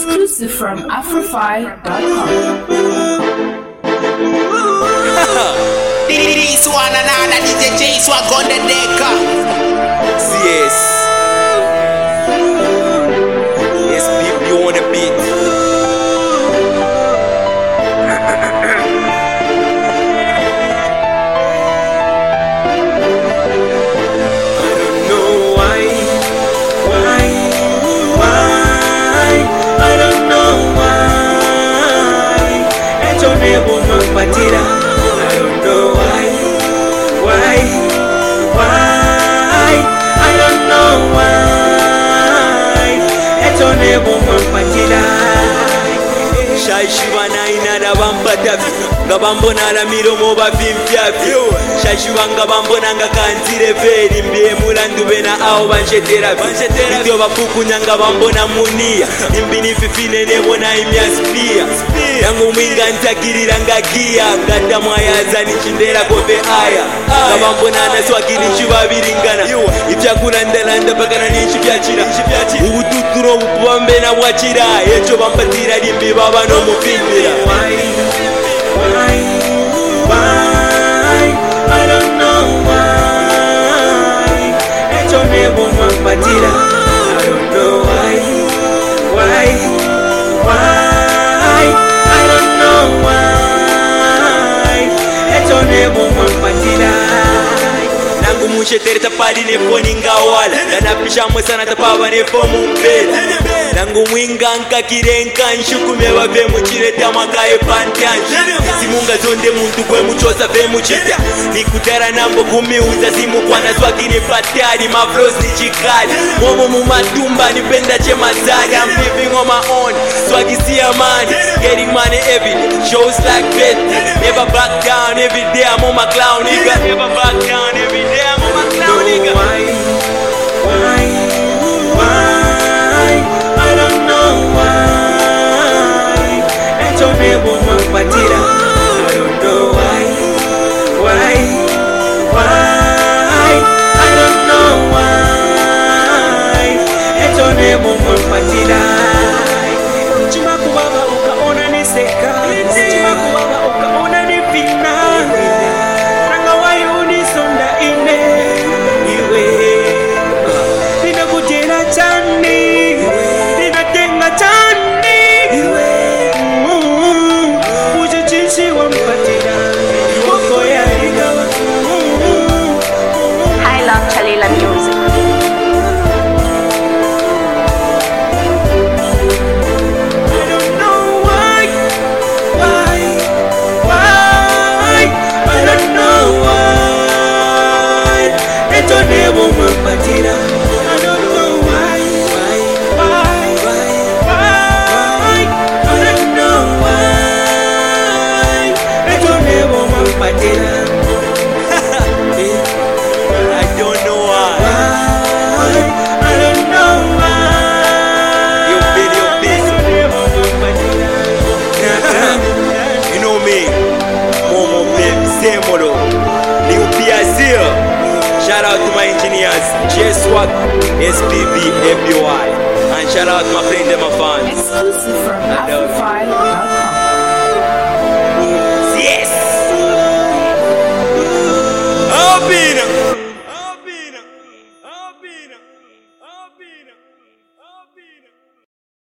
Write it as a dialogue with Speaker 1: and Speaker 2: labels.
Speaker 1: Exclusive from Afrofy.com.
Speaker 2: This one another DJ J Swag on the deck. Yes. Yes, people on the beat.
Speaker 3: Shashivana inada bambatafi ngabambona la miromo bavimvyafi shashivanga bambona ngakanzire veri mbie mulandu bena aho banchetera ndio bapukunya ngabambona munia imbini fifine nebona imyaspia yangu mwinga ntakirira ngagia ngata mwayaza nichindera kope aya ngabambona naswagiri chibabiringana ivyakula ndalanda bakana nichi byachira ubututuro bupombe na bwachira echo bambatira limbi baba no mupindira. Why? I don't know why. Echo nebo mapatira. I don't know why. I don't know why. Echo nebo mapatira. Nangu mushetere tapadi nefoni ngawala nanapisha mwesana tapaba nefomu mpela nangu mwinga nkakirenka nshukume babe muchireta makaye pantanji simunga zonde muntu kwe muchosa ve muchita nikutara nambo kumiuza simu kwa naswakini patari maflos ni chikali momo mumatumba nipenda chemazari I'm living on my own swagi siya money getting money every day shows like bet never back down every day I'm on my clown nigga never back down every day I'm on my clown nigga. Why? I don't know why. Echo nebo mapatira. I don't know why. I don't know why. Echo nebo mapatira. Chima kubaba ukaona niseka. Chima kubaba ukaona nipina. Nanga wayo unisonda ine. Iwe. Nina kujera chani.
Speaker 1: I love Chalila music.
Speaker 3: I don't know why. I don't know why. Echo nebo mapatira. I don't know why. I don't know why. Echo nebo mapatira. I don't know why. I don't know why. You know me, Momo Baby Semolo, New Piazir. Shout out to my engineers, J Swag, SPB, MBY, and shout out to my friends and my fans.
Speaker 1: Exclusive from Afrofy.com.
Speaker 3: Yes. Open.